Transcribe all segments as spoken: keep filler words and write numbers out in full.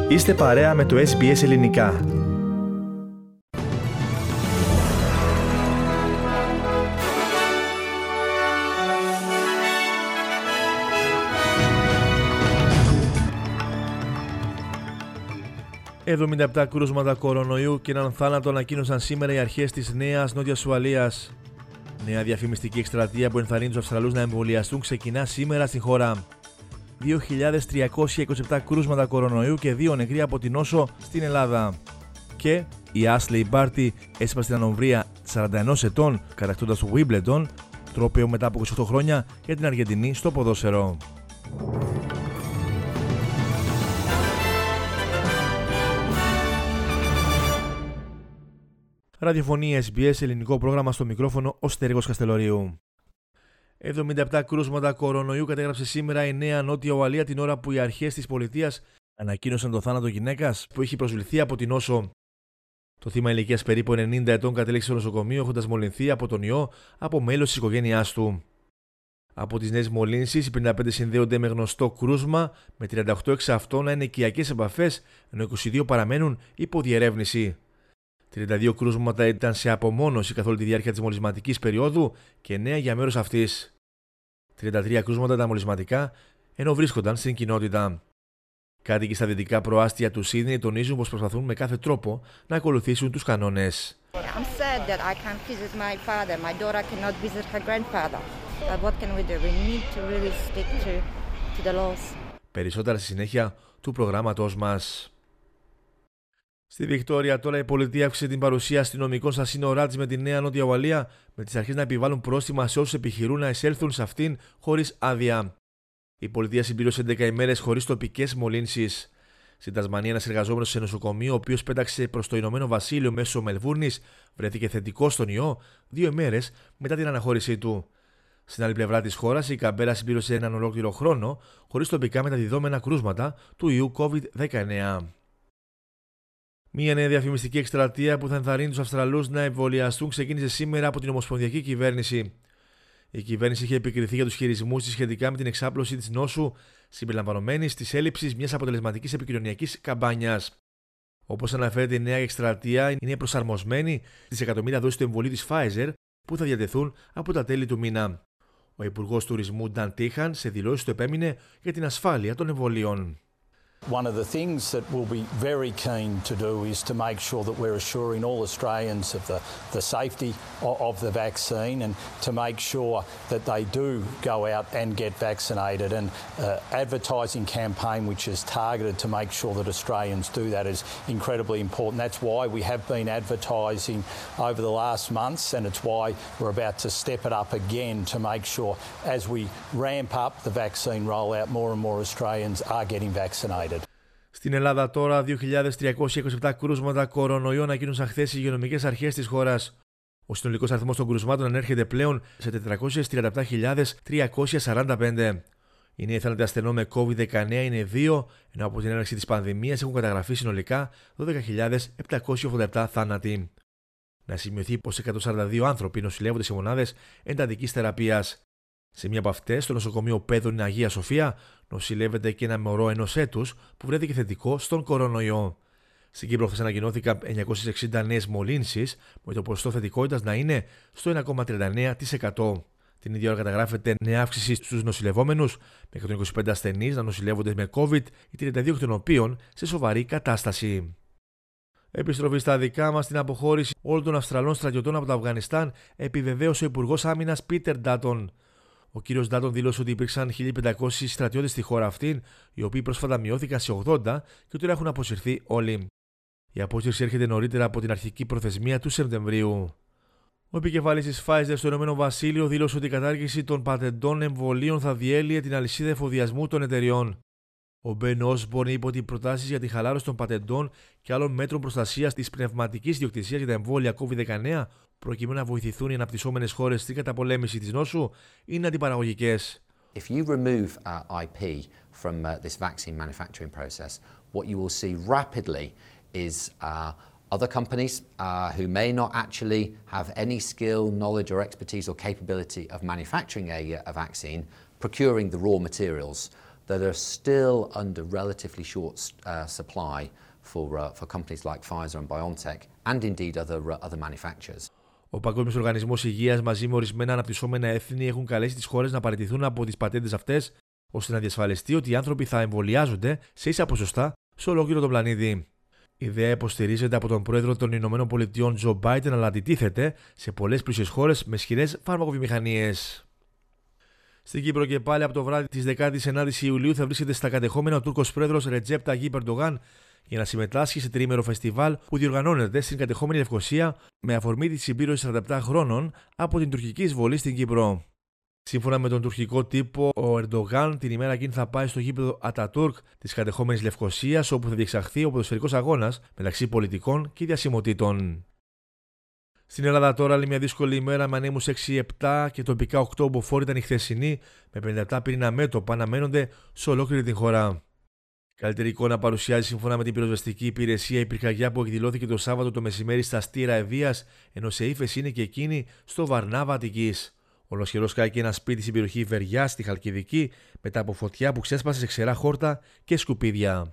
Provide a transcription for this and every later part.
Είστε παρέα με το Ες Μπι Ες Ελληνικά. εβδομήντα επτά κρούσματα κορονοϊού και έναν θάνατο ανακοίνωσαν σήμερα οι αρχές της Νέας Νότιας Ουαλίας. Νέα διαφημιστική εκστρατεία που ενθαρρύνει τους Αυστραλούς να εμβολιαστούν ξεκινά σήμερα στην χώρα. δύο χιλιάδες τριακόσια είκοσι επτά κρούσματα κορονοϊού και δύο νεκροί από την νόσο στην Ελλάδα. Και η Ashley Barty έσπασε την ανομβρία σαράντα ενός ετών κατακτώντας το Wimbledon, τρόπαιο μετά από είκοσι οκτώ χρόνια για την Αργεντινή στο ποδόσφαιρο. Ραδιοφωνία Ες Μπι Ες, ελληνικό πρόγραμμα, στο μικρόφωνο ο Στέργος Καστελορίου. εβδομήντα επτά κρούσματα κορονοϊού κατέγραψε σήμερα η Νέα Νότια Ουαλία την ώρα που οι αρχές της πολιτείας ανακοίνωσαν το θάνατο γυναίκας που είχε προσβληθεί από την νόσο. Το θύμα ηλικίας περίπου ενενήντα ετών κατέληξε στο νοσοκομείο έχοντας μολυνθεί από τον ιό από μέλος της οικογένειάς του. Από τις νέες μολύνσεις, οι πενήντα πέντε συνδέονται με γνωστό κρούσμα, με τριάντα οκτώ εξ αυτών να είναι οικιακές επαφές, ενώ είκοσι δύο παραμένουν υπό διερεύνηση. τριάντα δύο κρούσματα ήταν σε απομόνωση καθ' όλη τη διάρκεια της μολυσματικής περίοδου και εννέα για μέρος αυτής. τριάντα τρία κρούσματα ήταν μολυσματικά, ενώ βρίσκονταν στην κοινότητα. Κάτοικοι στα δυτικά προάστια του Σίδνεϊ τονίζουν πως προσπαθούν με κάθε τρόπο να ακολουθήσουν τους κανόνες. Περισσότερα στη συνέχεια του προγράμματός μας. Στη Βικτόρια, τώρα η πολιτεία αύξησε την παρουσία αστυνομικών στα σύνορά της με τη Νέα Νότια Ουαλία, με τις αρχές να επιβάλλουν πρόστιμα σε όσους επιχειρούν να εισέλθουν σε αυτήν χωρίς άδεια. Η πολιτεία συμπλήρωσε έντεκα ημέρες χωρίς τοπικές μολύνσεις. Στην Τασμανία, ένας εργαζόμενος σε νοσοκομείο, ο οποίος πέταξε προς το Ηνωμένο Βασίλειο μέσω Μελβούρνης, βρέθηκε θετικός στον ιό δύο ημέρες μετά την αναχώρησή του. Στην άλλη πλευρά της χώρας, η Καμπέρα συμπλήρωσε έναν ολόκληρο χρόνο χωρίς τοπικά μεταδιδόμενα κρούσματα του ιού κόβιντ δεκαεννέα. Μία νέα διαφημιστική εκστρατεία που θα ενθαρρύνει τους Αυστραλούς να εμβολιαστούν ξεκίνησε σήμερα από την Ομοσπονδιακή Κυβέρνηση. Η κυβέρνηση είχε επικριθεί για τους χειρισμούς της σχετικά με την εξάπλωση της νόσου, συμπεριλαμβανομένης της έλλειψης μιας αποτελεσματικής επικοινωνιακής καμπάνιας. Όπως αναφέρεται, η νέα εκστρατεία είναι προσαρμοσμένη στις εκατομμύρια δόσεις του εμβολίου της Pfizer που θα διατεθούν από τα τέλη του μήνα. Ο Υπουργός Τουρισμού Νταν Τίχαν σε δηλώσεις του επέμεινε για την ασφάλεια των εμβολίων. One of the things that we'll be very keen to do is to make sure that we're assuring all Australians of the, the safety of, of the vaccine and to make sure that they do go out and get vaccinated. And uh, advertising campaign which is targeted to make sure that Australians do that is incredibly important. That's why we have been advertising over the last months, and it's why we're about to step it up again to make sure as we ramp up the vaccine rollout, more and more Australians are getting vaccinated. Στην Ελλάδα τώρα, δύο χιλιάδες τριακόσια είκοσι επτά κρούσματα κορονοϊού ανακοίνωσαν χθες οι υγειονομικές αρχές της χώρας. Ο συνολικός αριθμός των κρούσματων ανέρχεται πλέον σε τετρακόσιες τριάντα επτά χιλιάδες τριακόσια σαράντα πέντε. Οι νέοι θάνατοι ασθενών με κόβιντ δεκαεννέα είναι δύο, ενώ από την έναρξη της πανδημίας έχουν καταγραφεί συνολικά δώδεκα χιλιάδες επτακόσιοι ογδόντα επτά θάνατοι. Να σημειωθεί πως εκατόν σαράντα δύο άνθρωποι νοσηλεύονται σε μονάδες εντατικής θεραπείας. Σε μία από αυτές, στο νοσοκομείο Πέδων Αγία Σοφία, νοσηλεύεται και ένα μωρό ενός έτους που βρέθηκε θετικό στον κορονοϊό. Στην Κύπρο χθες ανακοινώθηκαν εννιακόσιες εξήντα νέες μολύνσεις, με το ποσοστό θετικότητας να είναι στο ένα κόμμα τριάντα εννέα τοις εκατό. Την ίδια ώρα καταγράφεται νέα αύξηση στους νοσηλευόμενους, με εκατόν είκοσι πέντε ασθενείς να νοσηλεύονται με COVID, οι τριάντα δύο εκ των οποίων σε σοβαρή κατάσταση. Επιστροφή στα δικά μας, στην αποχώρηση όλων των Αυστραλών στρατιωτών από το Αφγανιστάν, επιβεβαίωσε ο Υπουργός Άμυνας Πίτερ Ντάτον. Ο κύριος Ντάτον δήλωσε ότι υπήρξαν χίλιοι πεντακόσιοι στρατιώτες στη χώρα αυτή, οι οποίοι πρόσφατα μειώθηκαν σε ογδόντα και τώρα έχουν αποσυρθεί όλοι. Η απόσυρση έρχεται νωρίτερα από την αρχική προθεσμία του Σεπτεμβρίου. Ο επικεφαλής της Pfizer στο Ηνωμένο Βασίλειο δήλωσε ότι η κατάργηση των πατεντών εμβολίων θα διέλυε την αλυσίδα εφοδιασμού των εταιριών. Ο Μπεν Όσμπορν είπε ότι οι προτάσεις για τη χαλάρωση των πατεντών και άλλων μέτρων προστασίας της πνευματικής ιδιοκτησίας για τα εμβόλια κόβιντ δεκαεννέα, προκειμένου να βοηθηθούν οι αναπτυσσόμενες χώρες στην καταπολέμηση της νόσου, είναι αντιπαραγωγικές. If you remove uh, άι πι from uh, this vaccine manufacturing process, what you will see rapidly is uh, other companies uh, who may not actually have any skill, knowledge or expertise or capability of manufacturing a, a vaccine, procuring the raw materials. that are still under relatively short uh, supply for, uh, for companies like Pfizer and BioNTech and indeed other, uh, other manufacturers. Ο Παγκόσμιος Οργανισμός Υγείας μαζί με ορισμένα αναπτυσσόμενα έθνη έχουν καλέσει τις χώρες να παραιτηθούν από τις πατέντες αυτές, ώστε να διασφαλιστεί ότι οι άνθρωποι θα εμβολιάζονται σε ίσα ποσοστά σε ολόκληρο τον πλανήτη. Η ιδέα υποστηρίζεται από τον πρόεδρο των Ηνωμένων Πολιτειών Τζο Μπάιντεν, αλλά αντιτίθεται σε πολλές πλούσιες χώρες με ισχυρές φαρμακοβιομηχανίες. Στην Κύπρο και πάλι από το βράδυ της δεκάτης ενάτης Ιουλίου θα βρίσκεται στα κατεχόμενα ο Τούρκος πρόεδρος Ρετζέπ Ταγίπ Ερντογάν για να συμμετάσχει σε τριήμερο φεστιβάλ που διοργανώνεται στην κατεχόμενη Λευκοσία με αφορμή τη συμπλήρωση σαράντα επτά χρόνων από την τουρκική εισβολή στην Κύπρο. Σύμφωνα με τον τουρκικό τύπο, ο Ερντογάν την ημέρα εκείνη θα πάει στο γήπεδο Ατατούρκ της κατεχόμενης Λευκοσίας, όπου θα διεξαχθεί ο ποδοσφαιρικός αγώνας μεταξύ πολιτικών και διασημοτήτων. Στην Ελλάδα τώρα άλλη μια δύσκολη ημέρα με ανέμους έξι επτά και τοπικά οκτώ ομποφόρη ήταν η χθεσινή, με πενήντα επτά πυρήνα μέτωπα αναμένονται σε ολόκληρη την χώρα. Καλύτερη εικόνα παρουσιάζει σύμφωνα με την πυροσβεστική υπηρεσία η πυρκαγιά που εκδηλώθηκε το Σάββατο το μεσημέρι στα Στήρα Ευβοίας, ενώ σε ύφεση είναι και εκείνη στο Βαρνάβα Αττικής. Ολοσχερός κάηκε ένα σπίτι στην περιοχή Βεριά στη Χαλκιδική μετά από φωτιά που ξέσπασε σε ξερά χόρτα και σκουπίδια.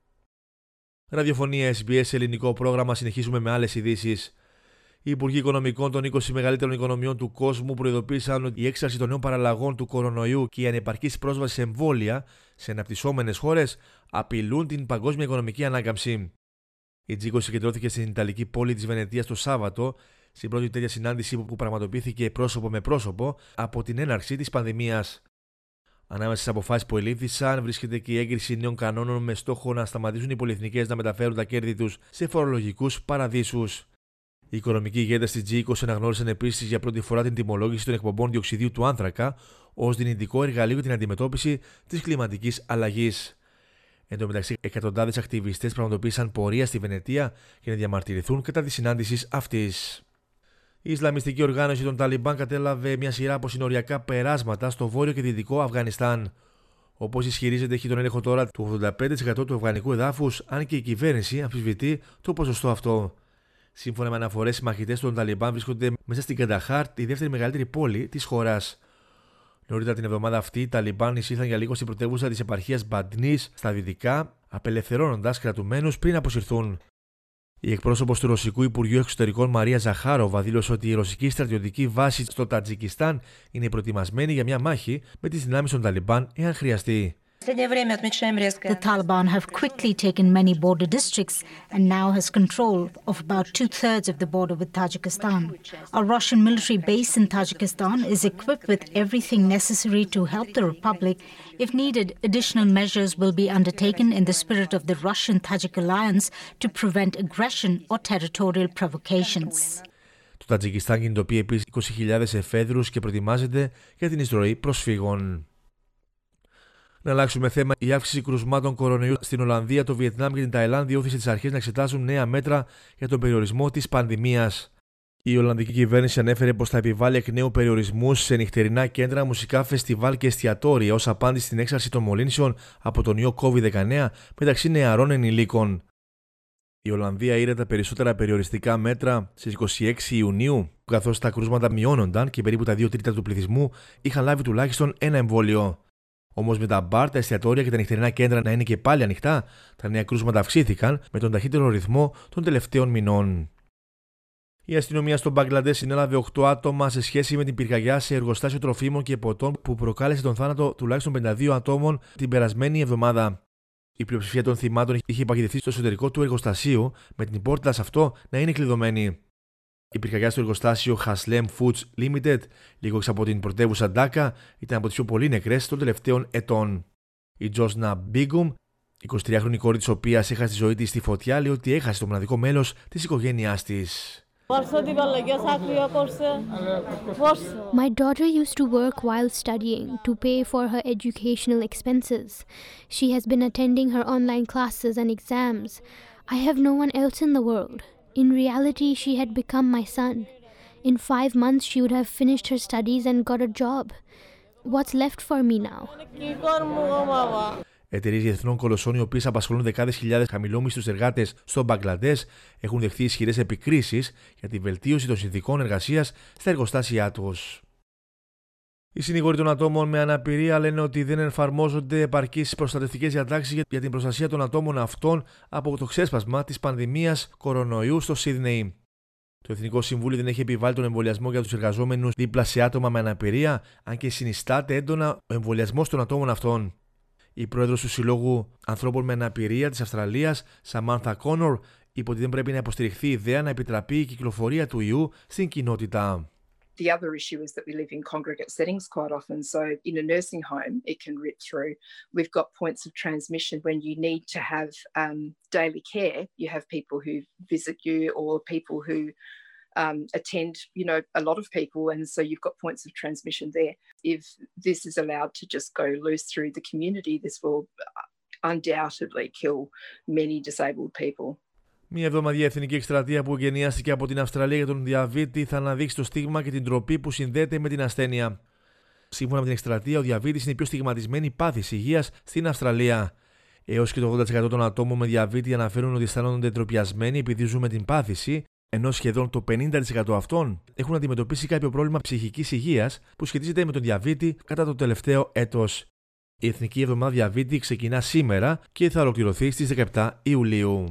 Ραδιοφωνία Ες Μπι Ες ελληνικό πρόγραμμα, συνεχίζουμε με άλλες ειδήσεις. Οι Υπουργοί Οικονομικών των είκοσι μεγαλύτερων οικονομιών του κόσμου προειδοποίησαν ότι η έξαρση των νέων παραλλαγών του κορονοϊού και η ανεπαρκής πρόσβαση σε εμβόλια σε αναπτυσσόμενες χώρες απειλούν την παγκόσμια οικονομική ανάκαμψη. Η τζι είκοσι συγκεντρώθηκε στην Ιταλική πόλη της Βενετίας το Σάββατο, στην πρώτη τέτοια συνάντηση που πραγματοποιήθηκε πρόσωπο με πρόσωπο από την έναρξη της πανδημίας. Ανάμεσα στις αποφάσεις που ελήφθησαν βρίσκεται και η έγκριση νέων κανόνων με στόχο να σταματήσουν οι πολυεθνικές να μεταφέρουν τα κέρδη τους σε φορολογικούς παραδείσους. Οι οικονομικοί ηγέτες της τζι είκοσι αναγνώρισαν επίσης για πρώτη φορά την τιμολόγηση των εκπομπών διοξιδίου του άνθρακα ως δυνητικό εργαλείο για την αντιμετώπιση της κλιματικής αλλαγής. Εν τω μεταξύ, εκατοντάδες ακτιβιστές πραγματοποίησαν πορεία στη Βενετία για να διαμαρτυρηθούν κατά της συνάντησης αυτής. Η Ισλαμιστική οργάνωση των Ταλιμπάν κατέλαβε μια σειρά από συνοριακά περάσματα στο βόρειο και δυτικό Αφγανιστάν. Όπως ισχυρίζεται, έχει τον έλεγχο τώρα του ογδόντα πέντε τοις εκατό του αφγανικού εδάφους, αν και η κυβέρνηση αμφισβητεί το ποσοστό αυτό. Σύμφωνα με αναφορές, οι μαχητές των Ταλιμπάν βρίσκονται μέσα στην Κανταχάρ, τη δεύτερη μεγαλύτερη πόλη της χώρας. Νωρίτερα την εβδομάδα αυτή, οι Ταλιμπάν εισήλθαν για λίγο στην πρωτεύουσα της επαρχίας Μπαντνής στα δυτικά, απελευθερώνοντας κρατουμένους πριν αποσυρθούν. Η εκπρόσωπος του Ρωσικού Υπουργείου Εξωτερικών Μαρία Ζαχάροβα δήλωσε ότι η ρωσική στρατιωτική βάση στο Τατζικιστάν είναι προετοιμασμένη για μια μάχη με τις δυνάμεις των Ταλιμπάν εάν χρειαστεί. The Taliban have quickly taken many border districts and now has control of about two-thirds of the border with Tajikistan. A Russian military base in Tajikistan is equipped with everything necessary to help the republic. If needed, additional measures will be undertaken in the spirit of the Russian-Tajik alliance to prevent aggression or territorial provocations. Το Τατζικιστάν κινητοποιεί επίσης είκοσι χιλιάδες εφέδρους και προετοιμάζεται για την εισρωή προσφύγων. Να αλλάξουμε θέμα. Η αύξηση κρουσμάτων κορονοϊού στην Ολλανδία, το Βιετνάμ και την Ταϊλάνδη όθησε τις αρχές να εξετάσουν νέα μέτρα για τον περιορισμό της πανδημίας. Η Ολλανδική κυβέρνηση ανέφερε πως θα επιβάλλει εκ νέου περιορισμούς σε νυχτερινά κέντρα, μουσικά φεστιβάλ και εστιατόρια ως απάντηση στην έξαρση των μολύνσεων από τον ιό κόβιντ δεκαεννέα μεταξύ νεαρών ενηλίκων. Η Ολλανδία είδε τα περισσότερα περιοριστικά μέτρα στις είκοσι έξι Ιουνίου, καθώς τα κρούσματα μειώνονταν και περίπου τα δύο τρίτα του πληθυσμού είχαν λάβει τουλάχιστον ένα εμβόλιο. Όμως με τα μπαρ, τα εστιατόρια και τα νυχτερινά κέντρα να είναι και πάλι ανοιχτά, τα νέα κρούσματα αυξήθηκαν με τον ταχύτερο ρυθμό των τελευταίων μηνών. Η αστυνομία στο Μπαγκλαντές συνέλαβε οκτώ άτομα σε σχέση με την πυρκαγιά σε εργοστάσιο τροφίμων και ποτών που προκάλεσε τον θάνατο τουλάχιστον πενήντα δύο ατόμων την περασμένη εβδομάδα. Η πλειοψηφία των θυμάτων είχε παγιδευτεί στο εσωτερικό του εργοστασίου, με την πόρτα σε αυτό να είναι κλειδωμένη. Η πυρκαγιά στο εργοστάσιο Haslem Foods Limited, λίγο έξω από την πρωτεύουσα Ντάκα, ήταν από τις πιο πολύ νεκρές των τελευταίων ετών. Η Τζόσνα Μπίγκουμ, εικοσιτριάχρονη κόρη της οποίας έχασε τη ζωή της στη φωτιά, λέει ότι έχασε το μοναδικό μέλος της οικογένειάς της. My daughter used to work while studying to pay for her educational expenses. She has been attending her online classes and exams. I have no one else in the world. In reality, she had become my son. In five months, she would have finished her studies and got a job. What's left for me now? Εταιρείες διεθνών κολοσσών, οι οποίες απασχολούν δεκάδες χιλιάδες χαμηλόμισθους εργάτες στο Μπαγκλαντές, έχουν δεχθεί ισχυρές επικρίσεις για τη βελτίωση των συνθηκών εργασίας στα εργοστάσια τους. Οι συνήγοροι των ατόμων με αναπηρία λένε ότι δεν εφαρμόζονται επαρκείς προστατευτικές διατάξεις για την προστασία των ατόμων αυτών από το ξέσπασμα της πανδημίας κορονοϊού στο Σίδνεϊ. Το Εθνικό Συμβούλιο δεν έχει επιβάλει τον εμβολιασμό για τους εργαζόμενους δίπλα σε άτομα με αναπηρία, αν και συνιστάται έντονα ο εμβολιασμός των ατόμων αυτών. Η πρόεδρος του Συλλόγου Ανθρώπων με Αναπηρία της Αυστραλίας, Σαμάνθα Κόνορ, είπε ότι δεν πρέπει να υποστηριχθεί η ιδέα να επιτραπεί η κυκλοφορία του ιού στην κοινότητα. The other issue is that we live in congregate settings quite often. So in a nursing home, it can rip through. We've got points of transmission when you need to have um, daily care. You have people who visit you or people who um, attend, you know, a lot of people. And so you've got points of transmission there. If this is allowed to just go loose through the community, this will undoubtedly kill many disabled people. Μια εβδομαδιαία εθνική εκστρατεία που εγκαινιάστηκε από την Αυστραλία για τον διαβήτη θα αναδείξει το στίγμα και την ντροπή που συνδέεται με την ασθένεια. Σύμφωνα με την εκστρατεία, ο διαβήτης είναι η πιο στιγματισμένη πάθηση υγείας στην Αυστραλία. Έως και το ογδόντα τοις εκατό των ατόμων με διαβήτη αναφέρουν ότι αισθάνονται ντροπιασμένοι επειδή ζουν με την πάθηση, ενώ σχεδόν το πενήντα τοις εκατό αυτών έχουν αντιμετωπίσει κάποιο πρόβλημα ψυχικής υγείας που σχετίζεται με τον διαβήτη κατά το τελευταίο έτος. Η Εθνική Εβδομάδα Διαβήτη ξεκινά σήμερα και θα ολοκληρωθεί στις δεκαεπτά Ιουλίου.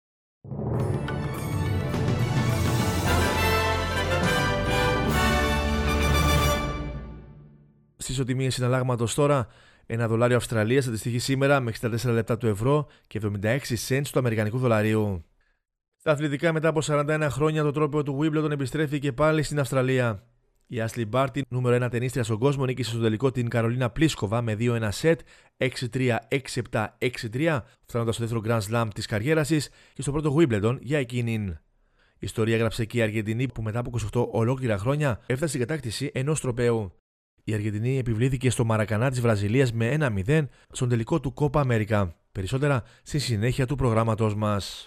Στις ισοτιμίες συναλλάγματος τώρα, ένα δολάριο Αυστραλίας αντιστοιχεί σήμερα με εξήντα τέσσερα λεπτά του ευρώ και εβδομήντα έξι σεντ του αμερικανικού δολαρίου. Στα αθλητικά, μετά από σαράντα ένα χρόνια, το τρόπαιο του Wimbledon επιστρέφει και πάλι στην Αυστραλία. Η Ashley Barty, νούμερο ένα τενίστρια στον κόσμο, νίκησε στο τελικό την Καρολίνα Πλίσκοβα με δύο ένα σετ, έξι τρία, έξι επτά, έξι τρία, φτάνοντας στο δεύτερο Grand Slam της καριέρας της και στο πρώτο Wimbledon για εκείνην. Η ιστορία έγραψε και η Αργεντινή που μετά από είκοσι οκτώ ολόκληρα χρόνια έφτασε στην κατάκτηση ενός τροπαίου. Η Αργεντινή επιβλήθηκε στο Μαρακανά της Βραζιλίας με ένα μηδέν στον τελικό του Copa America. Περισσότερα στη συνέχεια του προγράμματος μας.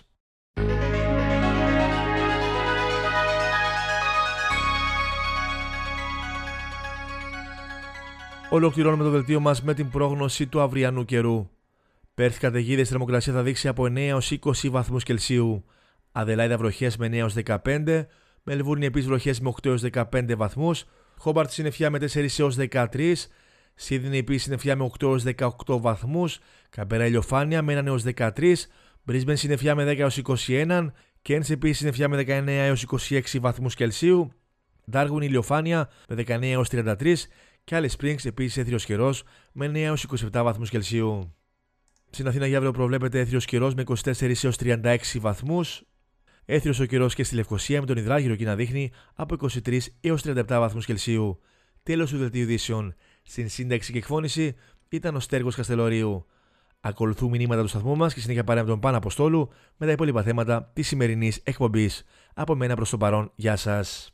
Ολοκληρώνουμε το δελτίο μας με την πρόγνωση του αυριανού καιρού. Πέρθ καταιγίδες, θερμοκρασία θα δείξει από εννέα έως είκοσι βαθμούς Κελσίου. Αδελάιδα βροχές με εννέα έως δεκαπέντε. Μελβούρνη επίσης βροχές με οκτώ έως δεκαπέντε βαθμούς. Χόμπαρτ συννεφιά με τέσσερα έως δεκατρία. Σίδνεϊ επίσης συννεφιά με οκτώ έως δεκαοκτώ βαθμούς. Καμπέρα ηλιοφάνεια με ένα έως δεκατρία. Μπρίσμπεν συννεφιά με δέκα έως είκοσι ένα. Κέρνς επίσης συννεφιά με δεκαεννέα έως είκοσι έξι βαθμούς Κελσίου. Ντάργουιν ηλιοφάνεια με δεκαεννέα έως τριάντα τρία. Και Alice Springs επίσης έθριος καιρός με εννέα έως είκοσι επτά βαθμούς Κελσίου. Στην Αθήνα για αύριο προβλέπεται έθριος καιρός με είκοσι τέσσερα έως τριάντα έξι βαθμούς. Έθριος ο καιρός και στη Λευκοσία με τον υδράγυρο εκεί να δείχνει από είκοσι τρία έως τριάντα επτά βαθμούς Κελσίου. Τέλος του δελτίου ειδήσεων. Στην σύνταξη και εκφώνηση ήταν ο Στέργος Καστελορίου. Ακολουθούν μηνύματα του σταθμού μας και συνέχεια πάρε με τον Πάνο Αποστόλου με τα υπόλοιπα θέματα της σημερινής εκπομπής. Από μένα προς το παρόν, γεια σας.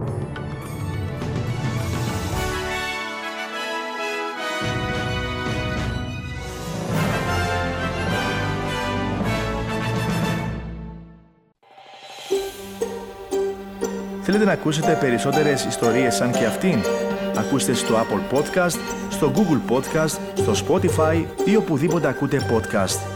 Θέλετε να ακούσετε περισσότερες ιστορίες σαν και αυτήν? Ακούστε στο Apple Podcast, στο Google Podcast, στο Spotify ή οπουδήποτε ακούτε podcast.